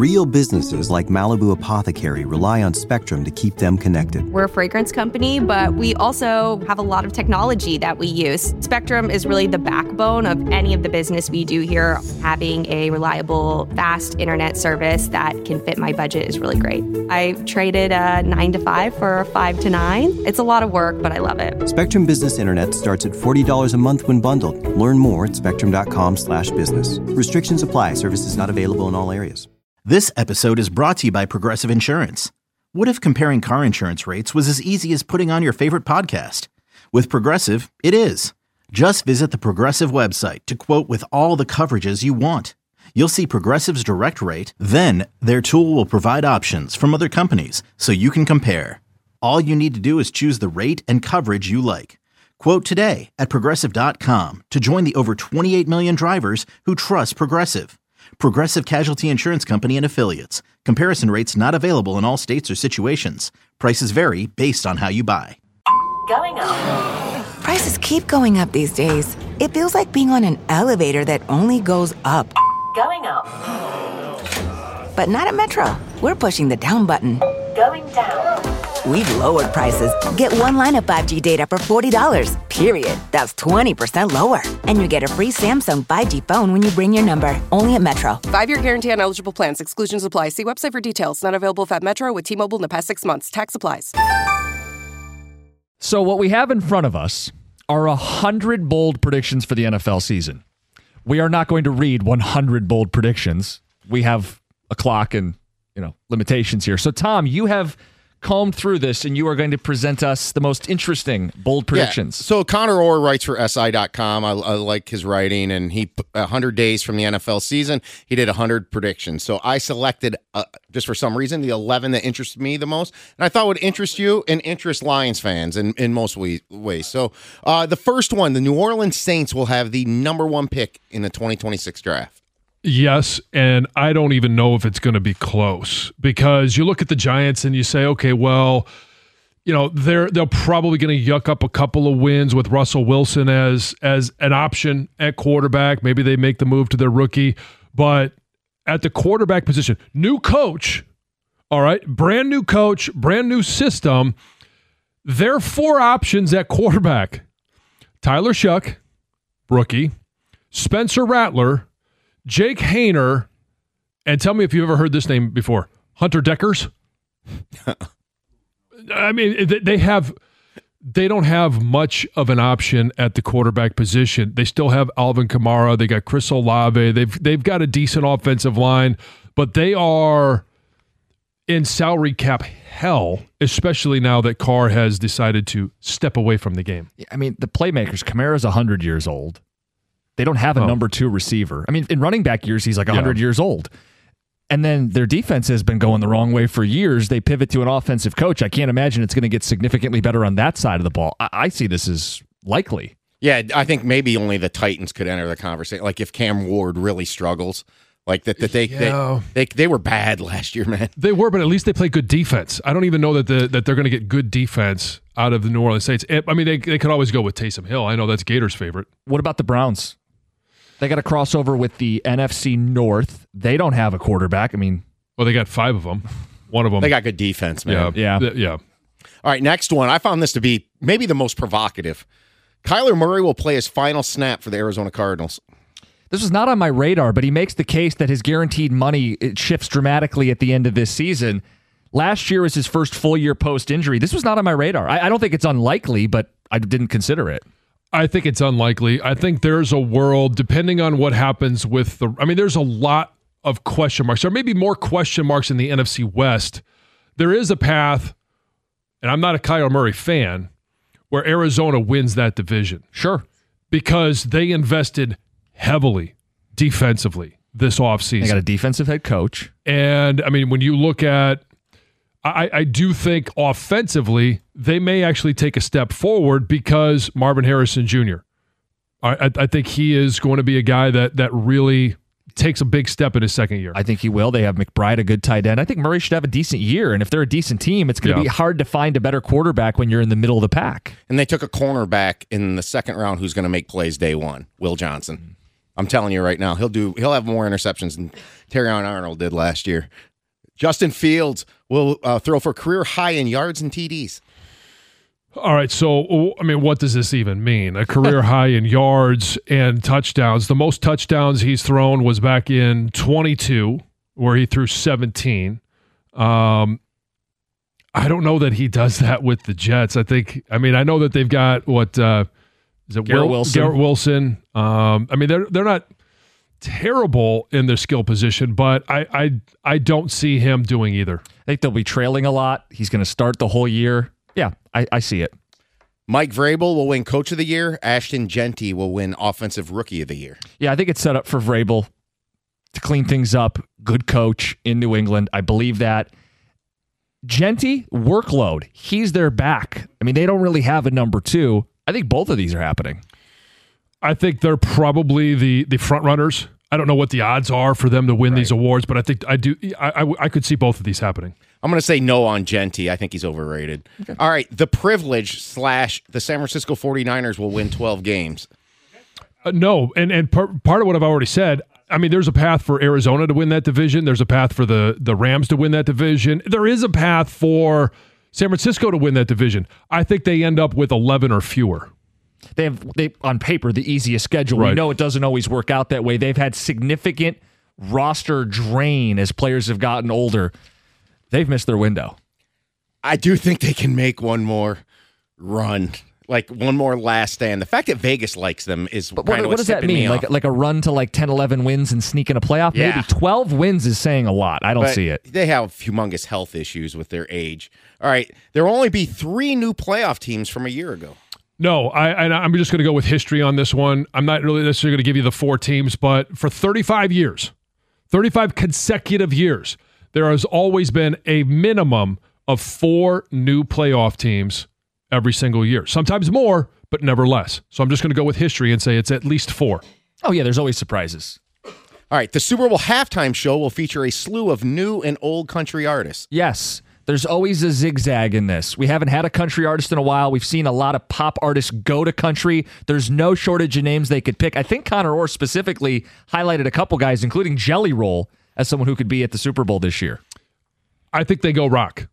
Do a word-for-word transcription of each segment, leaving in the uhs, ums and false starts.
Real businesses like Malibu Apothecary rely on Spectrum to keep them connected. We're a fragrance company, but we also have a lot of technology that we use. Spectrum is really the backbone of any of the business we do here. Having a reliable, fast internet service that can fit my budget is really great. I traded a nine to five for a five to nine. It's a lot of work, but I love it. Spectrum Business Internet starts at forty dollars a month when bundled. Learn more at spectrum.com slash business. Restrictions apply. Services not available in all areas. This episode is brought to you by Progressive Insurance. What if comparing car insurance rates was as easy as putting on your favorite podcast? With Progressive, it is. Just visit the Progressive website to quote with all the coverages you want. You'll see Progressive's direct rate, then their tool will provide options from other companies so you can compare. All you need to do is choose the rate and coverage you like. Quote today at progressive dot com to join the over twenty-eight million drivers who trust Progressive. Progressive Casualty Insurance Company and Affiliates. Comparison rates not available in all states or situations. Prices vary based on how you buy. Going up. Prices keep going up these days. It feels like being on an elevator that only goes up. Going up. But not at Metro. We're pushing the down button. Going down. We've lowered prices. Get one line of five G data for forty dollars, period. That's twenty percent lower. And you get a free Samsung five G phone when you bring your number. Only at Metro. Five-year guarantee on eligible plans. Exclusions apply. See website for details. Not available at Metro with T-Mobile in the past six months. Tax applies. So what we have in front of us are one hundred bold predictions for the N F L season. We are not going to read one hundred bold predictions. We have a clock and, you know, limitations here. So, Tom, you have combed through this, and you are going to present us the most interesting bold predictions. Yeah. So Connor Orr writes for S I dot com. I, I like his writing, and he one hundred days from the N F L season, he did one hundred predictions. So I selected, uh, just for some reason, the eleven that interested me the most, and I thought would interest you and interest Lions fans in, in most we, ways. So uh, the first one, the New Orleans Saints will have the number one pick in the twenty twenty-six draft. Yes, and I don't even know if it's going to be close, because you look at the Giants and you say, okay, well, you know, they're they're probably going to yuck up a couple of wins with Russell Wilson as as an option at quarterback. Maybe they make the move to their rookie, but at the quarterback position, new coach, all right, brand new coach, brand new system. There are four options at quarterback: Tyler Shuck, rookie; Spencer Rattler; Jake Haener, and tell me if you've ever heard this name before, Hunter Deckers. I mean, they have, they don't have much of an option at the quarterback position. They still have Alvin Kamara. They got Chris Olave. They've they've got a decent offensive line, but they are in salary cap hell, especially now that Carr has decided to step away from the game. I mean, the playmakers, Kamara's one hundred years old. They don't have a oh. number two receiver. I mean, in running back years, he's like one hundred yeah. years old. And then their defense has been going the wrong way for years. They pivot to an offensive coach. I can't imagine it's going to get significantly better on that side of the ball. I, I see this as likely. Yeah, I think maybe only the Titans could enter the conversation. Like if Cam Ward really struggles, like that, that they, yeah. they, they they were bad last year, man. They were, but at least they play good defense. I don't even know that the, that they're going to get good defense out of the New Orleans Saints. I mean, they they could always go with Taysom Hill. I know that's Gators' favorite. What about the Browns? They got a crossover with the N F C North. They don't have a quarterback. I mean, well, they got five of them. One of them. They got good defense, man. Yeah. Yeah. yeah. All right, next one. I found this to be maybe the most provocative. Kyler Murray will play his final snap for the Arizona Cardinals. This was not on my radar, but he makes the case that his guaranteed money it shifts dramatically at the end of this season. Last year was his first full year post-injury. This was not on my radar. I, I don't think it's unlikely, but I didn't consider it. I think it's unlikely. I think there's a world, depending on what happens with the... I mean, there's a lot of question marks. There may be more question marks in the N F C West. There is a path, and I'm not a Kyler Murray fan, where Arizona wins that division. Sure. Because they invested heavily defensively this offseason. They got a defensive head coach. And, I mean, when you look at... I, I do think offensively, they may actually take a step forward because Marvin Harrison Junior I, I think he is going to be a guy that that really takes a big step in his second year. I think he will. They have McBride, a good tight end. I think Murray should have a decent year, and if they're a decent team, it's going to yeah. be hard to find a better quarterback when you're in the middle of the pack. And they took a cornerback in the second round who's going to make plays day one, Will Johnson. I'm telling you right now, he'll do. He'll have more interceptions than Terrion Arnold did last year. Justin Fields will uh, throw for career high in yards and T Ds. All right, so, I mean, what does this even mean? A career high in yards and touchdowns. The most touchdowns he's thrown was back in twenty-two, where he threw seventeen. Um, I don't know that he does that with the Jets. I think, I mean, I know that they've got, what, uh, is it Garrett Will, Wilson? Garrett Wilson. Um, I mean, they're they're not terrible in their skill position, but I, I, I don't see him doing either. I think they'll be trailing a lot. He's going to start the whole year. Yeah, I, I see it. Mike Vrabel will win Coach of the Year. Ashton Genty will win Offensive Rookie of the Year. Yeah, I think it's set up for Vrabel to clean things up. Good coach in New England. I believe that. Genty, workload. He's their back. I mean, they don't really have a number two. I think both of these are happening. I think they're probably the the front runners. I don't know what the odds are for them to win Right. these awards, but I think I do. I, I, I could see both of these happening. I'm going to say no on Genty. I think he's overrated. Okay. All right, the privilege slash the San Francisco forty-niners will win twelve games. Uh, no, and and par- part of what I've already said, I mean, there's a path for Arizona to win that division. There's a path for the, the Rams to win that division. There is a path for San Francisco to win that division. I think they end up with eleven or fewer. They have, they on paper, the easiest schedule. Right. We know it doesn't always work out that way. They've had significant roster drain as players have gotten older. They've missed their window. I do think they can make one more run, like one more last stand. The fact that Vegas likes them is But kind what, of what does that mean? Like like a run to like ten, eleven wins and sneak in a playoff? Yeah. Maybe twelve wins is saying a lot. I don't But see it. They have humongous health issues with their age. All right, there will only be three new playoff teams from a year ago. No, I, I, I'm just going to go with history on this one. I'm not really necessarily going to give you the four teams, but for thirty-five years, thirty-five consecutive years, there has always been a minimum of four new playoff teams every single year. Sometimes more, but never less. So I'm just going to go with history and say it's at least four. Oh, yeah, there's always surprises. All right, the Super Bowl halftime show will feature a slew of new and old country artists. Yes, there's always a zigzag in this. We haven't had a country artist in a while. We've seen a lot of pop artists go to country. There's no shortage of names they could pick. I think Connor Orr specifically highlighted a couple guys, including Jelly Roll, as someone who could be at the Super Bowl this year. I think they go rock.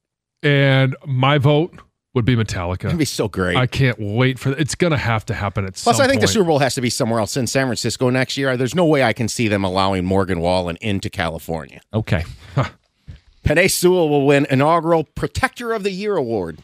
And my vote would be Metallica. It'd be so great. I can't wait for it. It's going to have to happen at Plus, some I think the point. Super Bowl has to be somewhere else in San Francisco next year. There's no way I can see them allowing Morgan Wallen into California. Okay. Penei Sewell will win inaugural Protector of the Year award.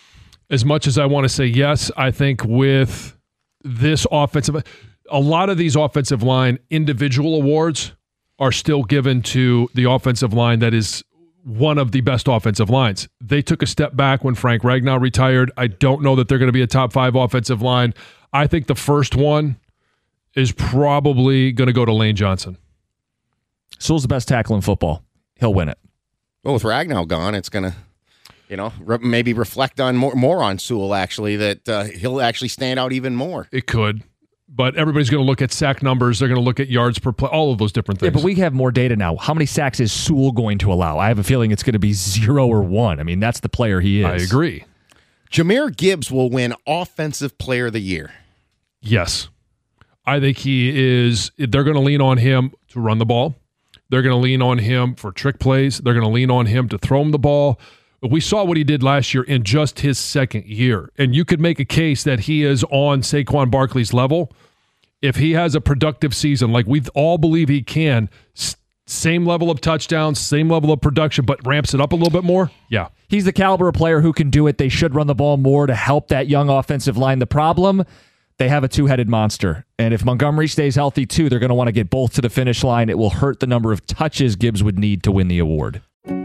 As much as I want to say yes, I think with this offensive, a lot of these offensive line individual awards are still given to the offensive line that is one of the best offensive lines. They took a step back when Frank Ragnow retired. I don't know that they're going to be a top five offensive line. I think the first one is probably going to go to Lane Johnson. Sewell's the best tackle in football. He'll win it. Well, with Ragnow gone, it's going to, you know, re- maybe reflect on more, more on Sewell, actually, that uh, he'll actually stand out even more. It could. But everybody's going to look at sack numbers. They're going to look at yards per play, all of those different things. Yeah, but we have more data now. How many sacks is Sewell going to allow? I have a feeling it's going to be zero or one. I mean, that's the player he is. I agree. Jahmyr Gibbs will win Offensive Player of the Year. Yes. I think he is, they're going to lean on him to run the ball. They're going to lean on him for trick plays. They're going to lean on him to throw him the ball. We saw what he did last year in just his second year. And you could make a case that he is on Saquon Barkley's level. If he has a productive season, like we all believe he can, same level of touchdowns, same level of production, but ramps it up a little bit more, yeah. He's the caliber of player who can do it. They should run the ball more to help that young offensive line. The problem, they have a two-headed monster. And if Montgomery stays healthy too, they're going to want to get both to the finish line. It will hurt the number of touches Gibbs would need to win the award.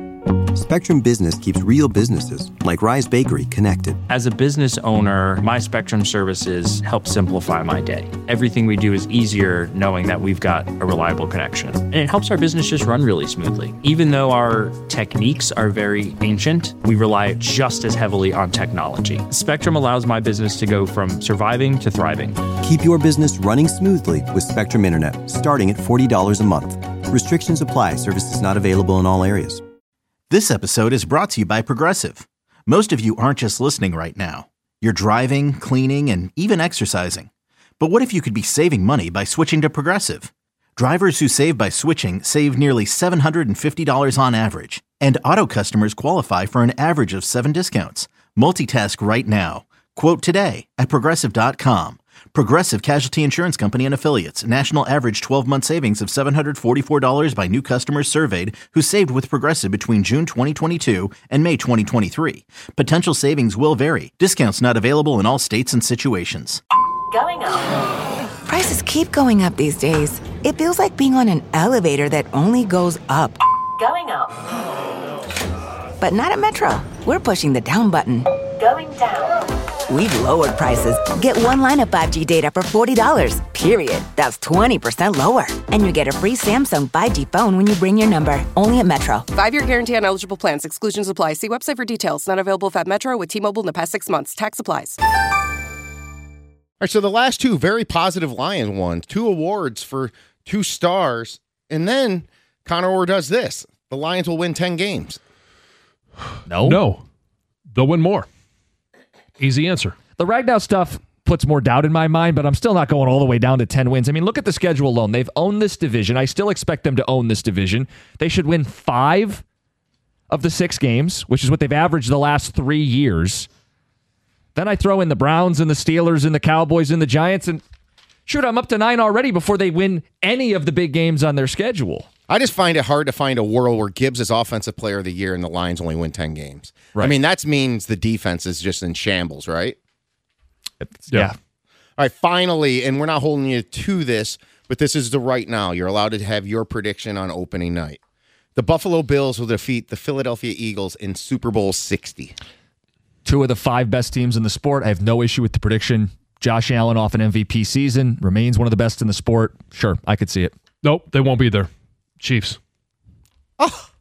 Spectrum Business keeps real businesses, like Rise Bakery, connected. As a business owner, my Spectrum services help simplify my day. Everything we do is easier knowing that we've got a reliable connection. And it helps our business just run really smoothly. Even though our techniques are very ancient, we rely just as heavily on technology. Spectrum allows my business to go from surviving to thriving. Keep your business running smoothly with Spectrum Internet, starting at forty dollars a month. Restrictions apply. Services not available in all areas. This episode is brought to you by Progressive. Most of you aren't just listening right now. You're driving, cleaning, and even exercising. But what if you could be saving money by switching to Progressive? Drivers who save by switching save nearly seven hundred fifty dollars on average. And auto customers qualify for an average of seven discounts. Multitask right now. Quote today at Progressive dot com. Progressive Casualty Insurance Company and Affiliates. National average twelve-month savings of seven hundred forty-four dollars by new customers surveyed who saved with Progressive between June twenty twenty-two and May twenty twenty-three. Potential savings will vary. Discounts not available in all states and situations. Going up. Prices keep going up these days. It feels like being on an elevator that only goes up. Going up. But not at Metro. We're pushing the down button. Going down. We've lowered prices. Get one line of five G data for forty dollars, period. That's twenty percent lower. And you get a free Samsung five G phone when you bring your number. Only at Metro. Five-year guarantee on eligible plans. Exclusions apply. See website for details. Not available if at Metro with T-Mobile in the past six months. Tax applies. All right, so the last two very positive Lions won, two awards for two stars, and then Connor Orr does this. The Lions will win ten games. No. No. They'll win more. Easy answer. The Ragnow stuff puts more doubt in my mind, but I'm still not going all the way down to ten wins. I mean, look at the schedule alone. They've owned this division. I still expect them to own this division. They should win five of the six games, which is what they've averaged the last three years. Then I throw in the Browns and the Steelers and the Cowboys and the Giants, and shoot, I'm up to nine already before they win any of the big games on their schedule. I just find it hard to find a world where Gibbs is Offensive Player of the Year and the Lions only win ten games. Right. I mean, that means the defense is just in shambles, right? It's, yeah. All right, finally, and we're not holding you to this, but this is the right now. You're allowed to have your prediction on opening night. The Buffalo Bills will defeat the Philadelphia Eagles in Super Bowl sixty. Two of the five best teams in the sport. I have no issue with the prediction. Josh Allen off an M V P season, remains one of the best in the sport. Sure, I could see it. Nope, they won't be there. Chiefs. Oh,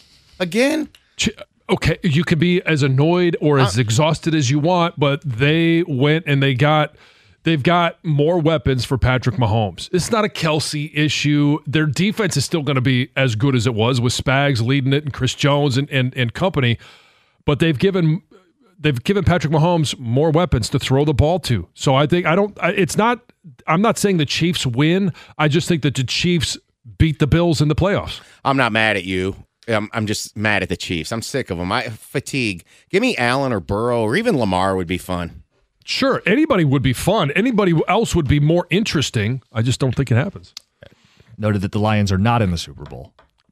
again? Ch- okay, you can be as annoyed or as uh, exhausted as you want, but they went and they got, they've got more weapons for Patrick Mahomes. It's not a Kelsey issue. Their defense is still going to be as good as it was with Spags leading it and Chris Jones and, and, and company, but they've given... They've given Patrick Mahomes more weapons to throw the ball to. So I think I don't, it's not, I'm not saying the Chiefs win. I just think that the Chiefs beat the Bills in the playoffs. I'm not mad at you. I'm, I'm just mad at the Chiefs. I'm sick of them. I fatigue. Give me Allen or Burrow or even Lamar would be fun. Sure. Anybody would be fun. Anybody else would be more interesting. I just don't think it happens. Noted that the Lions are not in the Super Bowl.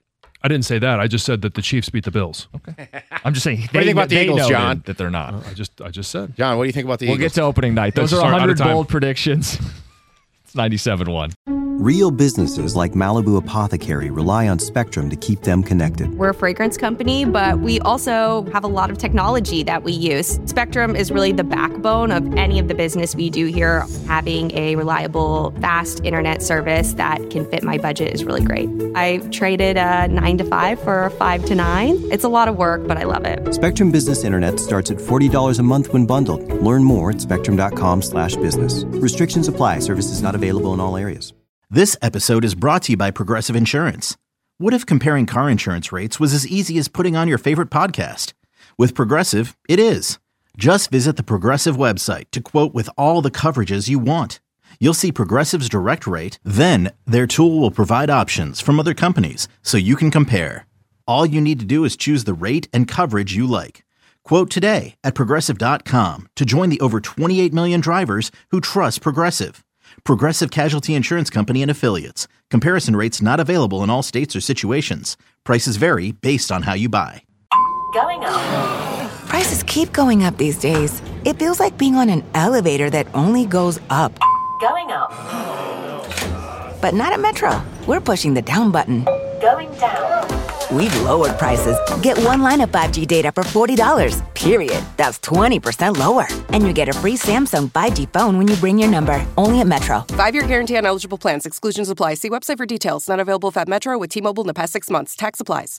I didn't say that. I just said that the Chiefs beat the Bills. Okay. I'm just saying. What do you think about the Eagles, John? That they're not. Uh, I just, I just said. John, what do you think about the we'll Eagles? We'll get to opening night. Those are one hundred bold predictions. It's ninety-seven one. Real businesses like Malibu Apothecary rely on Spectrum to keep them connected. We're a fragrance company, but we also have a lot of technology that we use. Spectrum is really the backbone of any of the business we do here. Having a reliable, fast internet service that can fit my budget is really great. I traded a nine to five for a five to nine. It's a lot of work, but I love it. Spectrum Business Internet starts at forty dollars a month when bundled. Learn more at spectrum.com slash business. Restrictions apply. Services not available in all areas. This episode is brought to you by Progressive Insurance. What if comparing car insurance rates was as easy as putting on your favorite podcast? With Progressive, it is. Just visit the Progressive website to quote with all the coverages you want. You'll see Progressive's direct rate, then their tool will provide options from other companies so you can compare. All you need to do is choose the rate and coverage you like. Quote today at Progressive dot com to join the over twenty-eight million drivers who trust Progressive. Progressive Casualty Insurance Company and Affiliates. Comparison rates not available in all states or situations. Prices vary based on how you buy. Going up. Prices keep going up these days. It feels like being on an elevator that only goes up. Going up. But not at Metro. We're pushing the down button. Going down. We've lowered prices. Get one line of five G data for forty dollars, period. That's twenty percent lower. And you get a free Samsung five G phone when you bring your number. Only at Metro. Five-year guarantee on eligible plans. Exclusions apply. See website for details. Not available if at Metro with T-Mobile in the past six months. Tax applies.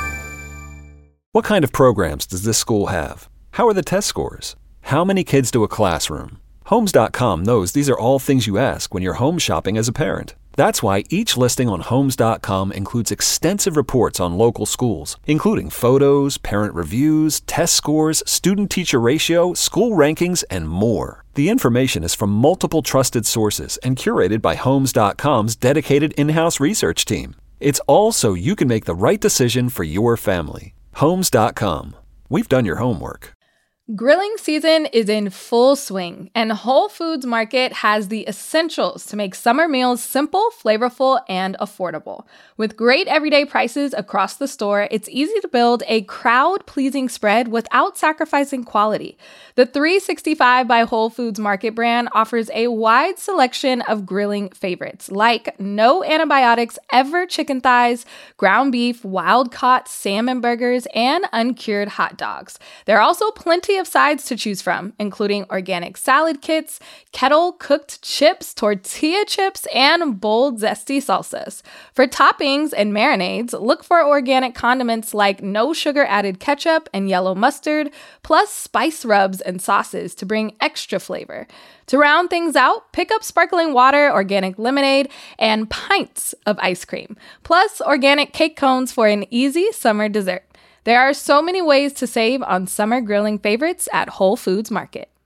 What kind of programs does this school have? How are the test scores? How many kids do a classroom? Homes dot com knows these are all things you ask when you're home shopping as a parent. That's why each listing on Homes dot com includes extensive reports on local schools, including photos, parent reviews, test scores, student-teacher ratio, school rankings, and more. The information is from multiple trusted sources and curated by Homes dot com's dedicated in-house research team. It's all so you can make the right decision for your family. Homes dot com. We've done your homework. Grilling season is in full swing, and Whole Foods Market has the essentials to make summer meals simple, flavorful, and affordable. With great everyday prices across the store, it's easy to build a crowd-pleasing spread without sacrificing quality. The three sixty-five by Whole Foods Market brand offers a wide selection of grilling favorites, like no antibiotics ever chicken thighs, ground beef, wild-caught salmon burgers, and uncured hot dogs. There are also plenty of sides to choose from, including organic salad kits, kettle-cooked chips, tortilla chips, and bold, zesty salsas. For toppings and marinades, look for organic condiments like no sugar-added ketchup and yellow mustard, plus spice rubs and sauces to bring extra flavor. To round things out, pick up sparkling water, organic lemonade, and pints of ice cream, plus organic cake cones for an easy summer dessert. There are so many ways to save on summer grilling favorites at Whole Foods Market.